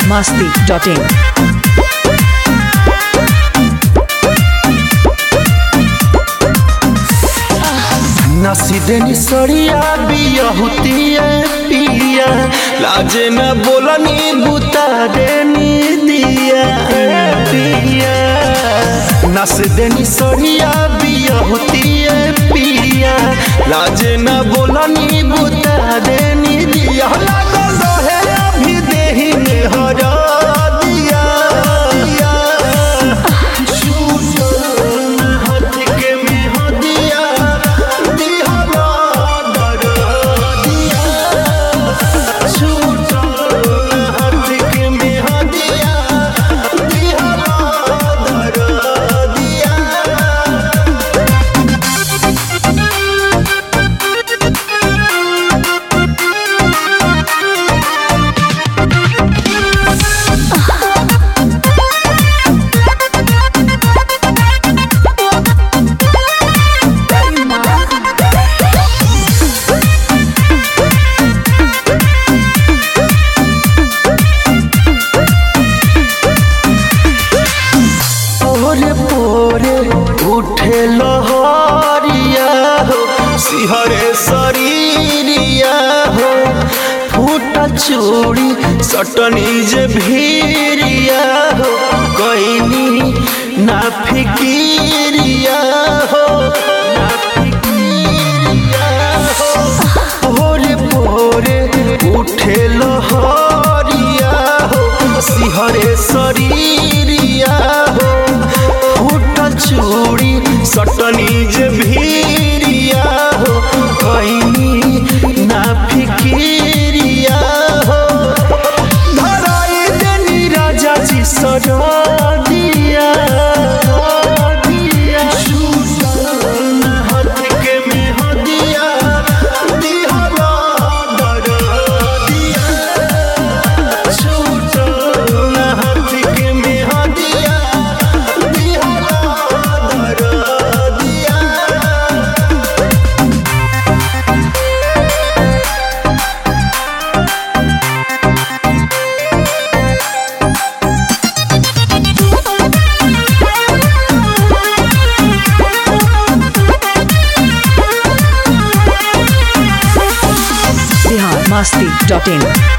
biharmasti.in. नसीदेनी सड़िया बियहुतिया पिया लाजे न बोलनी बुता देनी दिया पिया नसीदेनी सड़िया बियहुतिया पिया लाजे न बोलनी बुता देनी दिया लागल रहे अभी देही में हरा दिया उठे लहरिया हो सिहरे शरीरिया हो फूटा चूड़ी सटनी जे भीरिया हो कईनी ना फिकिरिया हो भोरे भोरे उठे लहरिया हो सिहरे शरीरिया हो चूड़ी सटनी जे भीरिया हो कहीं ना फिकिरिया हो धराई देनी राजा जी सरिया हाथ के में हदिया दिहरा दरदिया छूटल हाथ के में हदिया biharmasti.in.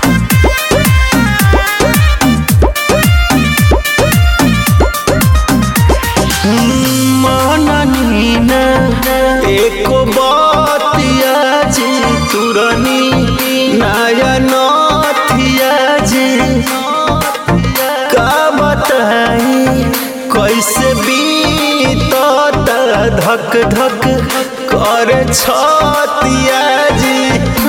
मननीना एको बातिया जी तुरनी नया नथिया जी का बताई कैसे बीतता धक धक कर छतिया जी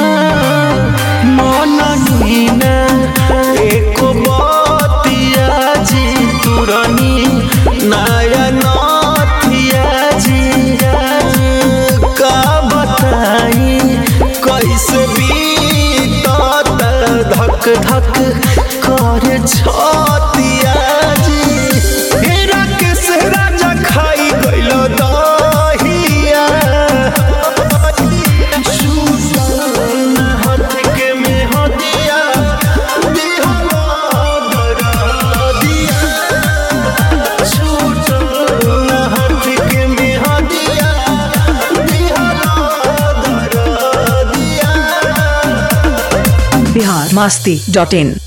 मननीना एको बातिया जी तुरनी नया नथिया जी का बताई कैसे बीतता धक धक कर छतिया जी हेरा के राजा खाई गइल दहिया हाथ के में हदिया दिहरा दरदिया छूटल हाथ के में हदिया दिहरा दरदिया biharmasti.in.